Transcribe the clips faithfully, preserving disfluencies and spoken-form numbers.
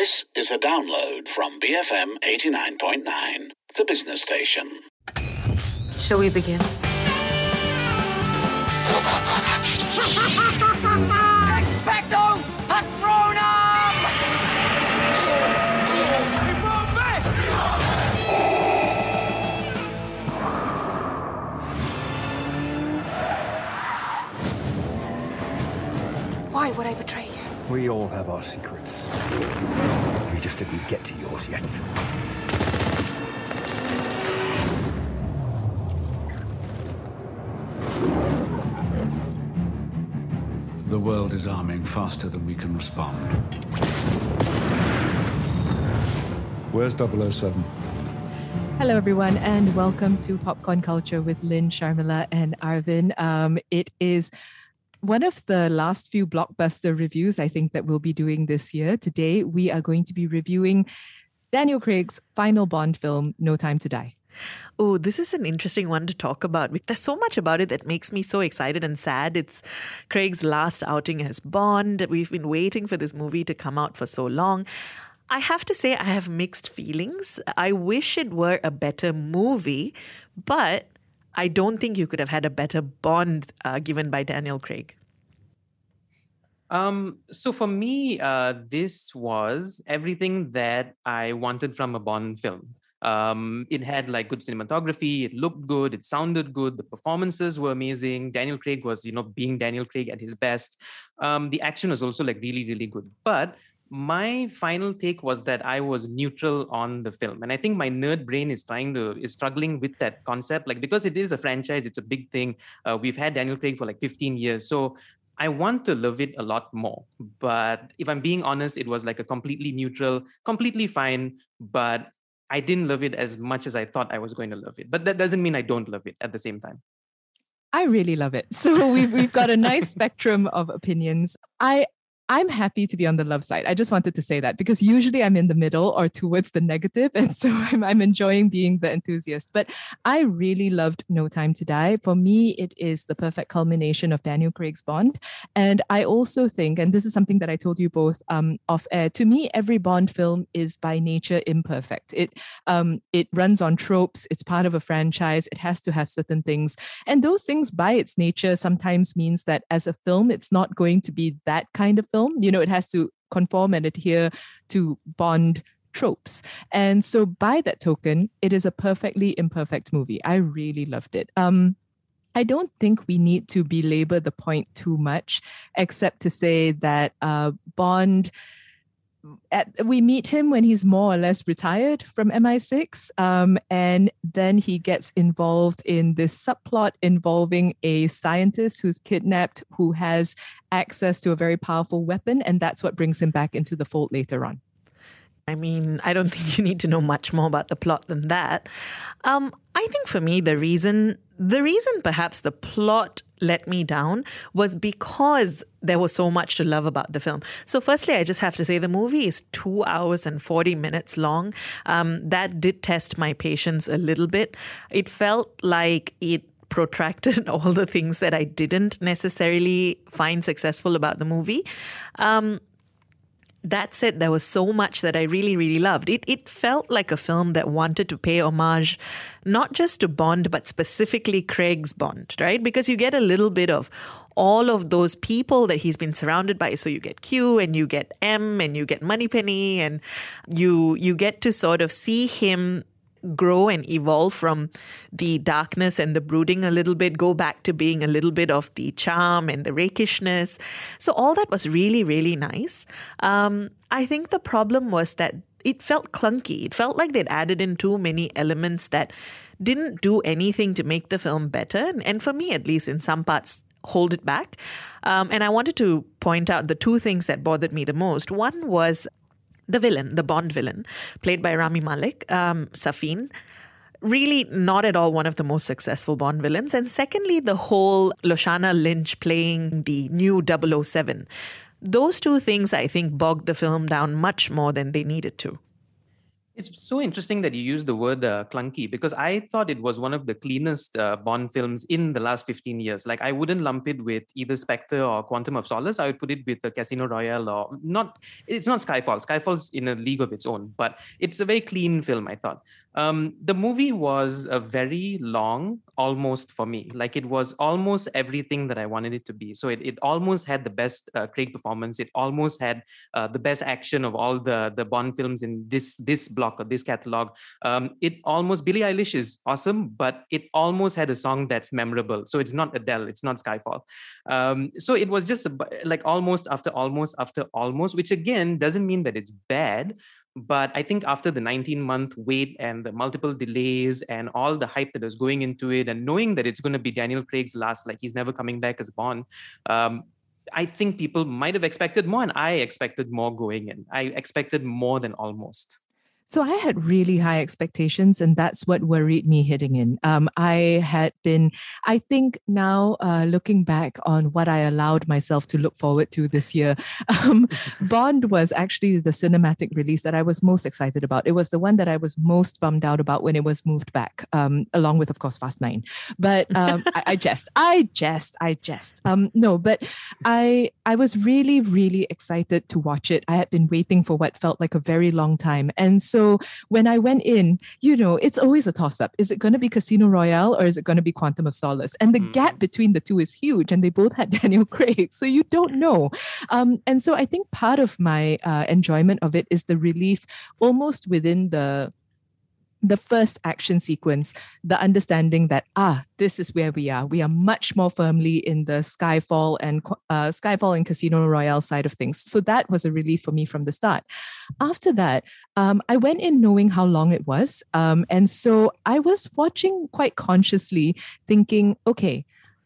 This is a download from B F M eighty-nine point nine, the business station. Shall we begin? Expecto Patronum! Why would I betray you? We all have our secrets. You just didn't get to yours yet. The world is arming faster than we can respond. Where's double oh seven? Hello, everyone, and welcome to Popcorn Culture with Lynn, Sharmila, and Arvin. Um, it is one of the last few blockbuster reviews I think that we'll be doing this year. Today, we are going to be reviewing Daniel Craig's final Bond film, No Time to Die. Oh, this is an interesting one to talk about. There's so much about it that makes me so excited and sad. It's Craig's last outing as Bond. We've been waiting for this movie to come out for so long. I have to say I have mixed feelings. I wish it were a better movie, but I don't think you could have had a better Bond uh, given by Daniel Craig. Um, so for me, uh, this was everything that I wanted from a Bond film. Um, it had like good cinematography, it looked good, it sounded good, the performances were amazing. Daniel Craig was, you know, being Daniel Craig at his best. Um, the action was also like really, really good. But my final take was that I was neutral on the film. And I think my nerd brain is trying to, is struggling with that concept. Like, because it is a franchise, it's a big thing. Uh, we've had Daniel Craig for like fifteen years. So I want to love it a lot more. But if I'm being honest, it was like a completely neutral, completely fine, but I didn't love it as much as I thought I was going to love it. But that doesn't mean I don't love it at the same time. I really love it. So we've, we've got a nice spectrum of opinions. I, I'm happy to be on the love side. I just wanted to say that because usually I'm in the middle or towards the negative. And so I'm, I'm enjoying being the enthusiast. But I really loved No Time to Die. For me, it is the perfect culmination of Daniel Craig's Bond. And I also think, and this is something that I told you both um, off air, to me, every Bond film is by nature imperfect. It, um, it runs on tropes. It's part of a franchise. It has to have certain things. And those things by its nature sometimes means that as a film, it's not going to be that kind of film. You know, it has to conform and adhere to Bond tropes. And so by that token, it is a perfectly imperfect movie. I really loved it. Um, I don't think we need to belabor the point too much, except to say that uh, Bond... At, we meet him when he's more or less retired from M I six, um, and then he gets involved in this subplot involving a scientist who's kidnapped, who has access to a very powerful weapon, and that's what brings him back into the fold later on. I mean, I don't think you need to know much more about the plot than that. Um, I think for me, the reason, the reason perhaps the plot let me down was because there was so much to love about the film. So firstly, I just have to say the movie is two hours and forty minutes long. Um, that did test my patience a little bit. It felt like it protracted all the things that I didn't necessarily find successful about the movie. Um, That said, there was so much that I really, really loved. It it felt like a film that wanted to pay homage, not just to Bond, but specifically Craig's Bond, right? Because you get a little bit of all of those people that he's been surrounded by. So you get Q and you get M and you get Moneypenny and you you get to sort of see him grow and evolve from the darkness and the brooding a little bit, go back to being a little bit of the charm and the rakishness. So all that was really, really nice. Um, I think the problem was that it felt clunky. It felt like they'd added in too many elements that didn't do anything to make the film better. And for me, at least in some parts, hold it back. Um, and I wanted to point out the two things that bothered me the most. One was the villain, the Bond villain, played by Rami Malek, um, Safin. Really not at all one of the most successful Bond villains. And secondly, the whole Lashana Lynch playing the new double oh seven. Those two things, I think, bogged the film down much more than they needed to. It's so interesting that you use the word uh, clunky, because I thought it was one of the cleanest uh, Bond films in the last fifteen years. Like, I wouldn't lump it with either Spectre or Quantum of Solace. I would put it with uh, Casino Royale, or not. It's not Skyfall. Skyfall's in a league of its own, but it's a very clean film, I thought. Um, the movie was a very long, almost for me. Like, it was almost everything that I wanted it to be. So it, it almost had the best uh, Craig performance. It almost had uh, the best action of all the, the Bond films in this, this block or this catalog. Um, it almost, Billie Eilish is awesome, but it almost had a song that's memorable. So it's not Adele, it's not Skyfall. Um, so it was just a, like almost after almost after almost, which again doesn't mean that it's bad. But I think after the nineteen-month wait and the multiple delays and all the hype that was going into it, and knowing that it's going to be Daniel Craig's last, like he's never coming back as Bond, um, I think people might have expected more, and I expected more going in. I expected more than almost. So I had really high expectations, and that's what worried me hitting in. Um, I had been, I think now uh, looking back on what I allowed myself to look forward to this year, um, Bond was actually the cinematic release that I was most excited about. It was the one that I was most bummed out about when it was moved back, um, along with, of course, Fast Nine. But um, I, I jest, I jest, I jest. Um, no, but I, I was really, really excited to watch it. I had been waiting for what felt like a very long time. And so So when I went in, you know, it's always a toss-up. Is it going to be Casino Royale or is it going to be Quantum of Solace? And the mm. gap between the two is huge, and they both had Daniel Craig. So you don't know. Um, and so I think part of my uh, enjoyment of it is the relief almost within the the first action sequence, the understanding that, ah, this is where we are. We are much more firmly in the Skyfall and uh, Skyfall and Casino Royale side of things. So that was a relief for me from the start. After that, um, I went in knowing how long it was. Um, and so I was watching quite consciously thinking, okay,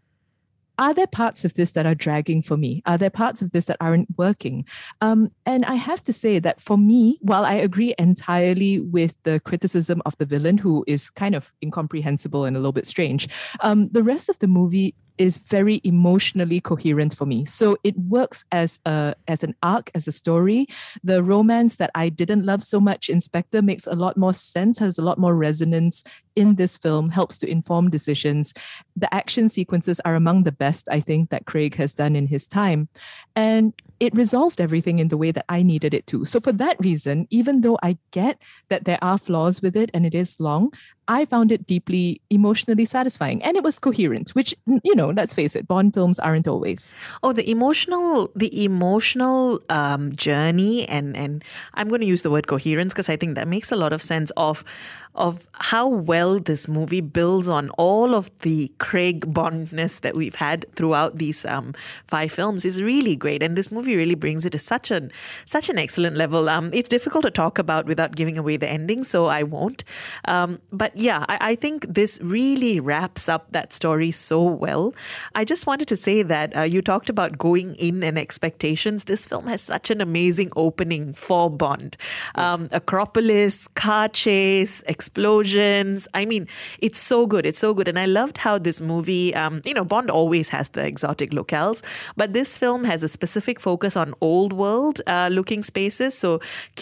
are there parts of this that are dragging for me? Are there parts of this that aren't working? Um, and I have to say that for me, while I agree entirely with the criticism of the villain, who is kind of incomprehensible and a little bit strange, um, the rest of the movie is very emotionally coherent for me. So it works as a as an arc, as a story. The romance that I didn't love so much in Spectre makes a lot more sense, has a lot more resonance in this film, helps to inform decisions. The action sequences are among the best, I think, that Craig has done in his time. And it resolved everything in the way that I needed it to. So for that reason, even though I get that there are flaws with it and it is long, I found it deeply emotionally satisfying, and it was coherent, which, you know, let's face it, Bond films aren't always. Oh, the emotional, the emotional um, journey, and and I'm going to use the word coherence because I think that makes a lot of sense of of how well this movie builds on all of the Craig Bondness that we've had throughout these um, five films is really great, and this movie really brings it to such an such an excellent level. Um, it's difficult to talk about without giving away the ending, so I won't. Um, but yeah, I, I think this really wraps up that story so well. I just wanted to say that uh, you talked about going in and expectations. This film has such an amazing opening for Bond. Um, Acropolis, car chase, explosions. I mean, it's so good. It's so good. And I loved how this movie, um, you know, Bond always has the exotic locales, but this film has a specific focus on old world uh, looking spaces. So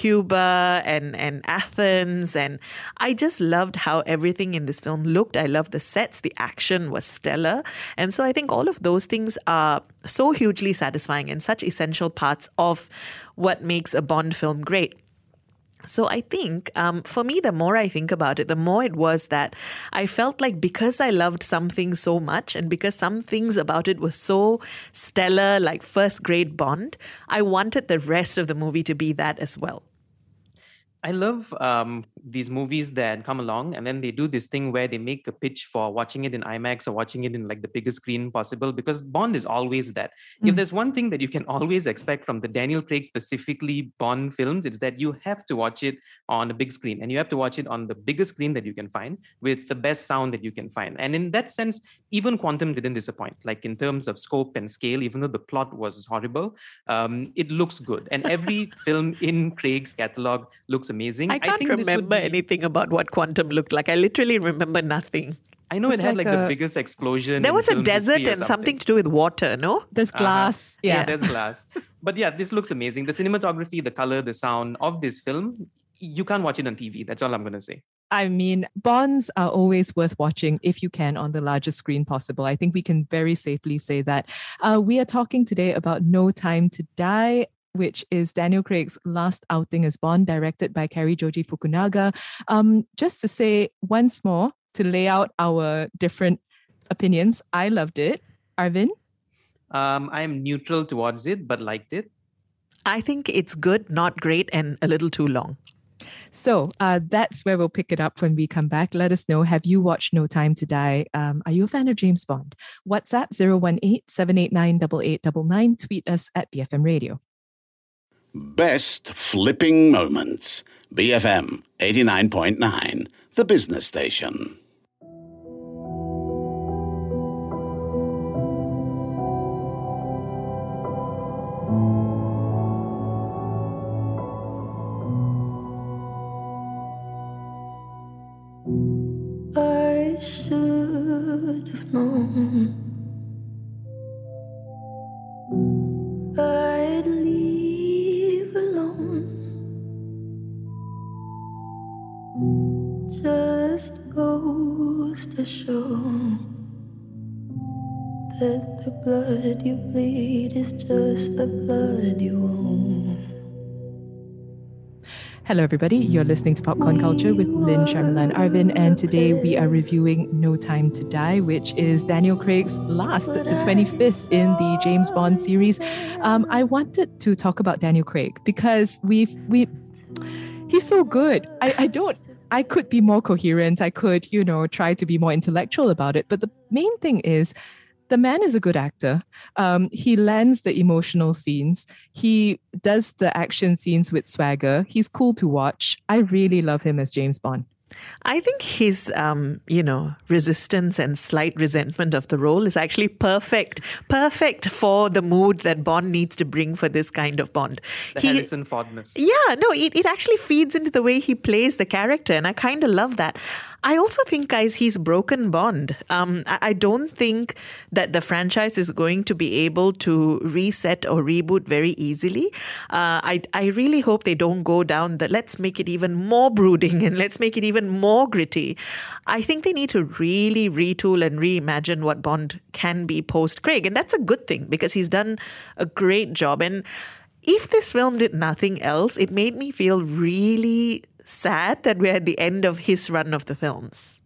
Cuba and, and Athens. And I just loved how everything in this film looked. I loved the sets. The action was stellar. And so I think all of those things are so hugely satisfying and such essential parts of what makes a Bond film great. So I think, um, for me, the more I think about it, the more it was that I felt like because I loved something so much and because some things about it were so stellar, like first-grade Bond, I wanted the rest of the movie to be that as well. I love um, these movies that come along and then they do this thing where they make a pitch for watching it in IMAX or watching it in like the biggest screen possible, because Bond is always that. Mm. If there's one thing that you can always expect from the Daniel Craig specifically Bond films, it's that you have to watch it on a big screen, and you have to watch it on the biggest screen that you can find with the best sound that you can find. And in that sense, even Quantum didn't disappoint. Like in terms of scope and scale, even though the plot was horrible, um, it looks good. And every film in Craig's catalog looks amazing. I can't I think remember be... anything about what Quantum looked like. I literally remember nothing. I know it's it had like like a... the biggest explosion. There was a desert and something. something to do with water, no? There's glass. Uh-huh. Yeah. yeah, there's glass. But yeah, this looks amazing. The cinematography, the color, the sound of this film, you can't watch it on T V. That's all I'm going to say. I mean, Bonds are always worth watching if you can on the largest screen possible. I think we can very safely say that. Uh, we are talking today about No Time to Die, which is Daniel Craig's last outing as Bond, directed by Cary Joji Fukunaga. Um, just to say once more, to lay out our different opinions, I loved it. Arvin? Um, I'm neutral towards it, but liked it. I think it's good, not great, and a little too long. So uh, that's where we'll pick it up when we come back. Let us know, have you watched No Time to Die? Um, are you a fan of James Bond? WhatsApp zero one eight, seven eight nine, eight eight nine nine. Tweet us at B F M Radio. Best flipping moments. B F M eighty-nine point nine, the business station. I should have known I'd leave alone. Just goes to show that the blood you bleed is just the blood you own. Hello, everybody. You're listening to Popcorn Culture with Lynn, Sharmila, and Arvin. And today we are reviewing No Time to Die, which is Daniel Craig's last, the twenty-fifth in the James Bond series. Um, I wanted to talk about Daniel Craig because we've, we, he's so good. I, I don't, I could be more coherent. I could, you know, try to be more intellectual about it. But the main thing is, the man is a good actor. Um, he lands the emotional scenes. He does the action scenes with swagger. He's cool to watch. I really love him as James Bond. I think his, um, you know, resistance and slight resentment of the role is actually perfect, perfect for the mood that Bond needs to bring for this kind of Bond. The he, Harrison Fordness. Yeah, no, it, it actually feeds into the way he plays the character, and I kind of love that. I also think, guys, he's broken Bond. Um, I, I don't think that the franchise is going to be able to reset or reboot very easily. Uh, I, I really hope they don't go down the let's make it even more brooding and let's make it even more gritty. I think they need to really retool and reimagine what Bond can be post Craig. And that's a good thing because he's done a great job. And if this film did nothing else, it made me feel really sad that we're at the end of his run of the films.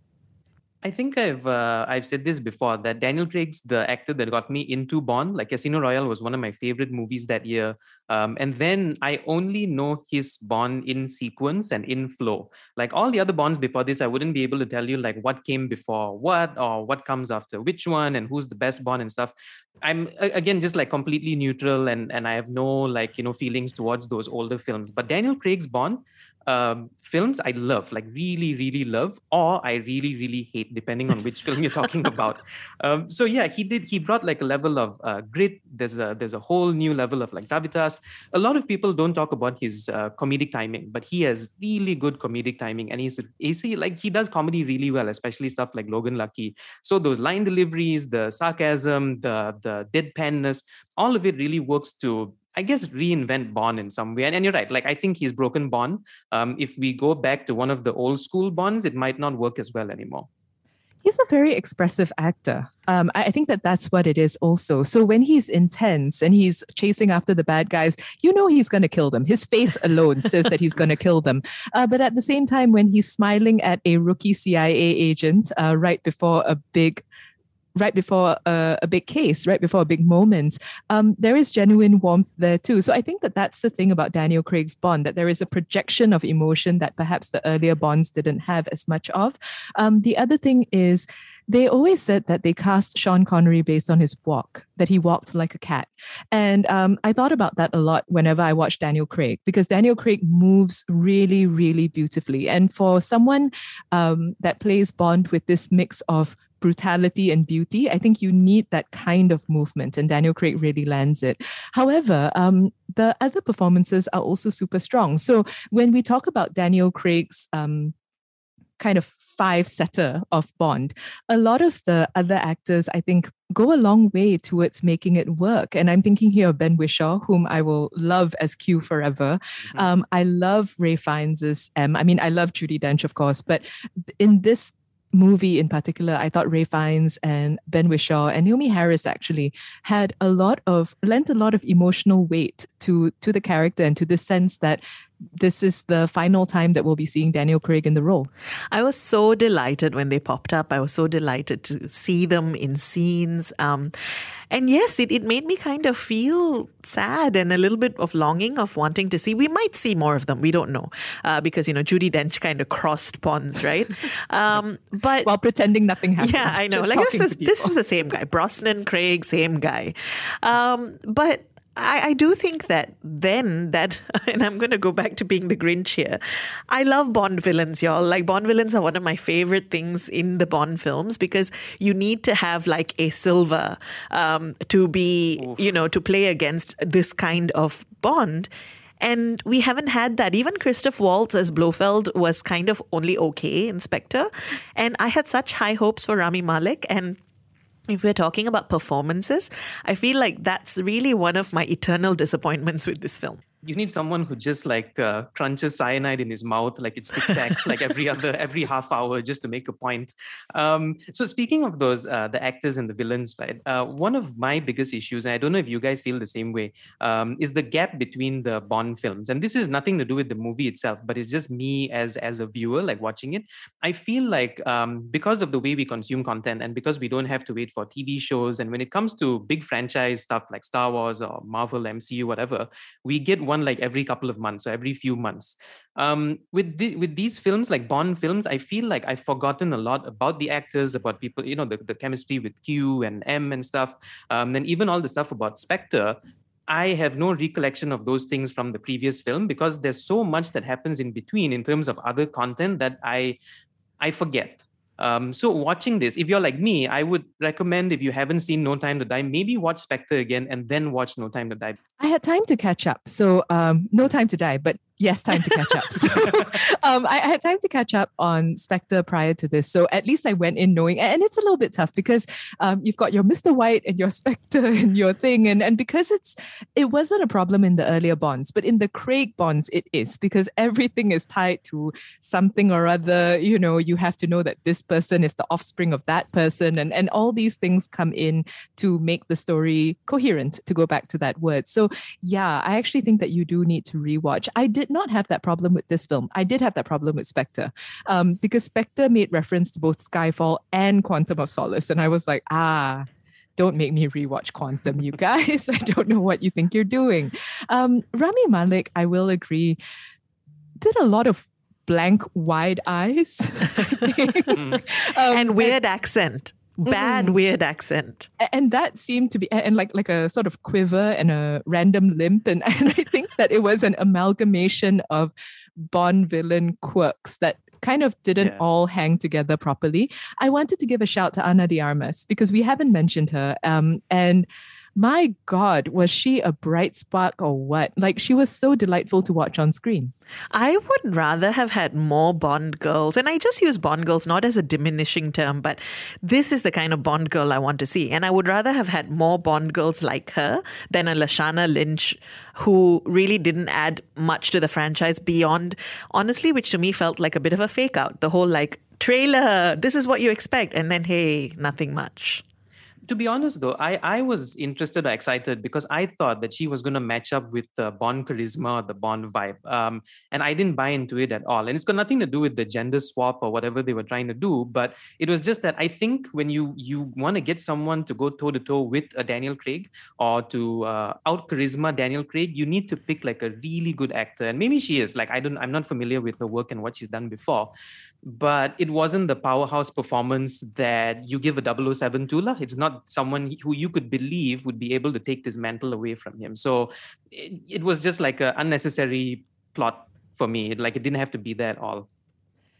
I think I've uh, I've said this before, that Daniel Craig's the actor that got me into Bond. Like Casino Royale was one of my favorite movies that year. Um, and then I only know his Bond in sequence and in flow. Like all the other Bonds before this, I wouldn't be able to tell you like what came before what or what comes after which one and who's the best Bond and stuff. I'm again just like completely neutral and, and I have no like, you know, feelings towards those older films. But Daniel Craig's Bond Um, films I love, like really, really love, or I really, really hate, depending on which film you're talking about. Um, so yeah, he did. He brought like a level of uh, grit. There's a there's a whole new level of like gravitas. A lot of people don't talk about his uh, comedic timing, but he has really good comedic timing, and he's he's like he does comedy really well, especially stuff like Logan Lucky. So those line deliveries, the sarcasm, the the deadpanness, all of it really works to, I guess, reinvent Bond in some way. And, and you're right. Like, I think he's broken Bond. Um, if we go back to one of the old school Bonds, it might not work as well anymore. He's a very expressive actor. Um, I, I think that that's what it is also. So when he's intense and he's chasing after the bad guys, you know he's going to kill them. His face alone says that he's going to kill them. Uh, but at the same time, when he's smiling at a rookie C I A agent uh, right before a big right before a, a big case, right before a big moment, um, there is genuine warmth there too. So I think that that's the thing about Daniel Craig's Bond, that there is a projection of emotion that perhaps the earlier Bonds didn't have as much of. Um, the other thing is, they always said that they cast Sean Connery based on his walk, that he walked like a cat. And um, I thought about that a lot whenever I watched Daniel Craig, because Daniel Craig moves really, really beautifully. And for someone um, that plays Bond with this mix of brutality and beauty, I think you need that kind of movement, and Daniel Craig really lands it. However, um, the other performances are also super strong. So when we talk about Daniel Craig's um, kind of five-setter of Bond. A lot of the other actors, I think, go a long way towards making it work. And I'm thinking here of Ben Whishaw, whom I will love as Q forever. Mm-hmm. Um, I love Ralph Fiennes as M. I mean, I love Judi Dench, of course, but in this movie in particular, I thought Ralph Fiennes and Ben Whishaw and Naomi Harris actually had a lot of, lent a lot of emotional weight to, to the character and to the sense that this is the final time that we'll be seeing Daniel Craig in the role. I was so delighted when they popped up. I was so delighted to see them in scenes. Um, and yes, it, it made me kind of feel sad and a little bit of longing of wanting to see. We might see more of them. We don't know. Uh, because, you know, Judi Dench kind of crossed ponds, right? Um, but while pretending nothing happened. Yeah, I know. Like this is, this is the same guy. Brosnan, Craig, same guy. Um, but I, I do think that then that, and I'm going to go back to being the Grinch here, I love Bond villains, y'all. Like Bond villains are one of my favorite things in the Bond films because you need to have like a Silver um, to be, Oof. you know, to play against this kind of Bond. And we haven't had that. Even Christoph Waltz as Blofeld was kind of only okay in Spectre. And I had such high hopes for Rami Malek. And if we're talking about performances, I feel like that's really one of my eternal disappointments with this film. You need someone who just like uh, crunches cyanide in his mouth, like it's Tic Tacs, like every other, every half hour, just to make a point. Um, so speaking of those, uh, the actors and the villains, right? Uh, one of my biggest issues, and I don't know if you guys feel the same way, um, is the gap between the Bond films. And this is nothing to do with the movie itself, but it's just me as as a viewer, like watching it. I feel like um, because of the way we consume content and because we don't have to wait for T V shows, and when it comes to big franchise stuff like Star Wars or Marvel, M C U, whatever, we get one like every couple of months or every few months. Um, with the, with these films, like Bond films, I feel like I've forgotten a lot about the actors, about people, you know, the, the chemistry with Q and M and stuff. Um, and even all the stuff about Spectre, I have no recollection of those things from the previous film because there's so much that happens in between in terms of other content that I I forget. Um, so watching this, if you're like me, I would recommend, if you haven't seen No Time to Die, maybe watch Spectre again and then watch No Time to Die. I had time to catch up. So um, no time to die, but yes, time to catch up. So um, I, I had time to catch up on Spectre prior to this. So at least I went in knowing, and it's a little bit tough because um, you've got your Mister White and your Spectre and your thing. And, and because it's, it wasn't a problem in the earlier Bonds, but in the Craig Bonds, it is because everything is tied to something or other. You know, you have to know that this person is the offspring of that person. And, and all these things come in to make the story coherent, to go back to that word. So yeah, I actually think that you do need to rewatch. I did not have that problem with this film. I did have that problem with Spectre um, because Spectre made reference to both Skyfall and Quantum of Solace. And I was like, ah, don't make me rewatch Quantum, you guys. I don't know what you think you're doing. Um, Rami Malek, I will agree, did a lot of blank wide eyes. um, and weird and, accent. Bad, mm, weird accent. And that seemed to be, and like like a sort of quiver and a random limp. And, and I think that it was an amalgamation of Bond villain quirks that kind of didn't yeah. all hang together properly. I wanted to give a shout to Ana de Armas because we haven't mentioned her. Um, and my God, was she a bright spark or what? Like, she was so delightful to watch on screen. I would rather have had more Bond girls. And I just use Bond girls not as a diminishing term, but this is the kind of Bond girl I want to see. And I would rather have had more Bond girls like her than a Lashana Lynch who really didn't add much to the franchise beyond, honestly, which to me felt like a bit of a fake out. The whole like, trailer, this is what you expect. And then, hey, nothing much. To be honest, though, I, I was interested or excited because I thought that she was going to match up with the Bond charisma or the Bond vibe. Um, and I didn't buy into it at all. And it's got nothing to do with the gender swap or whatever they were trying to do. But it was just that I think when you you want to get someone to go toe-to-toe with a Daniel Craig or to uh, out charisma Daniel Craig, you need to pick like a really good actor. And maybe she is. Like, I don't, I'm not familiar with her work and what she's done before. But it wasn't the powerhouse performance that you give a double oh seven to. La. It's not someone who you could believe would be able to take this mantle away from him. So it, it was just like an unnecessary plot for me. Like, it didn't have to be there at all.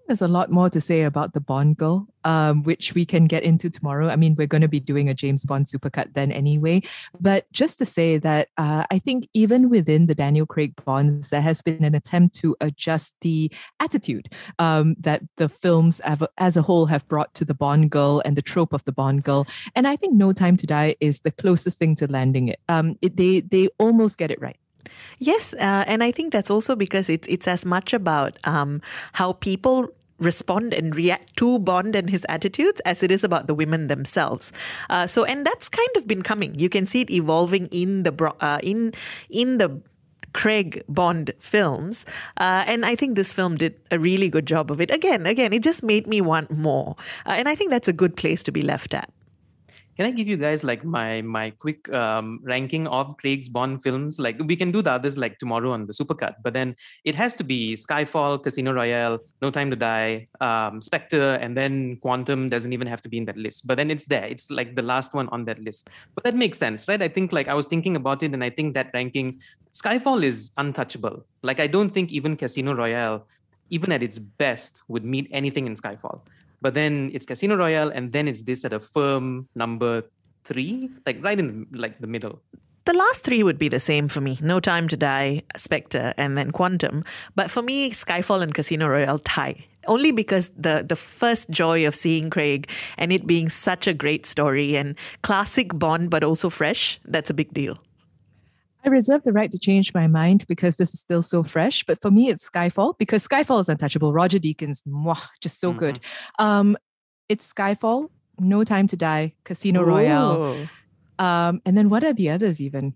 there's a lot more to say about the Bond girl, um, which we can get into tomorrow. I mean, we're going to be doing a James Bond supercut then anyway. But just to say that uh, I think even within the Daniel Craig Bonds, there has been an attempt to adjust the attitude um, that the films have, as a whole have brought to the Bond girl and the trope of the Bond girl. And I think No Time to Die is the closest thing to landing it. Um, it they they almost get it right. Yes, uh, and I think that's also because it's it's as much about um, how people respond and react to Bond and his attitudes as it is about the women themselves. Uh, so, and that's kind of been coming. You can see it evolving in the bro- uh, in in the Craig Bond films, uh, and I think this film did a really good job of it. Again, again, it just made me want more, uh, and I think that's a good place to be left at. Can I give you guys like my my quick um, ranking of Craig's Bond films? Like we can do the others like tomorrow on the Supercut, but then it has to be Skyfall, Casino Royale, No Time to Die, um, Spectre, and then Quantum doesn't even have to be in that list. But then it's there. It's like the last one on that list. But that makes sense, right? I think like I was thinking about it, and I think that ranking, Skyfall is untouchable. Like I don't think even Casino Royale, even at its best, would meet anything in Skyfall. But then it's Casino Royale, and then it's this at a firm number three, like right in the, like the middle. The last three would be the same for me. No Time to Die, Spectre, and then Quantum. But for me, Skyfall and Casino Royale tie. Only because the, the first joy of seeing Craig and it being such a great story and classic Bond, but also fresh, that's a big deal. I reserve the right to change my mind because this is still so fresh. But for me, it's Skyfall because Skyfall is untouchable. Roger Deakins, mwah, just so mm-hmm. good. Um, it's Skyfall, No Time to Die, Casino Ooh. Royale. Um, and then what are the others even?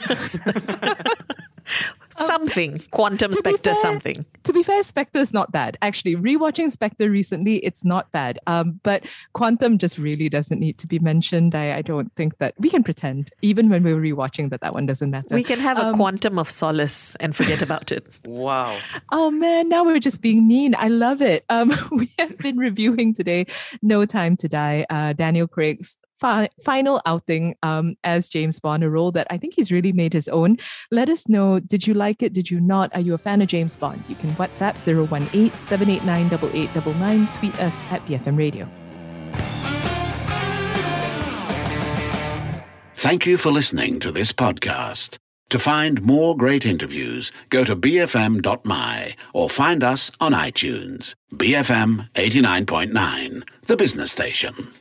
Something. Quantum, Spectre, something. To be fair, Spectre is not bad. Actually, rewatching Spectre recently, it's not bad. Um, but Quantum just really doesn't need to be mentioned. I, I don't think that we can pretend, even when we're rewatching, that that one doesn't matter. We can have um, a quantum of solace and forget about it. Wow. Oh man, now we're just being mean. I love it. Um, we have been reviewing today No Time to Die, uh, Daniel Craig's fi- final outing um, as James Bond, a role that I think he's really made his own. Let us know, did you like it? Did you not? Are you a fan of James Bond? You can WhatsApp zero one eight, seven eight nine, eight eight nine nine, tweet us at B F M Radio. Thank you for listening to this podcast. To find more great interviews, go to b f m dot m y or find us on iTunes. B F M eighty-nine point nine, the business station.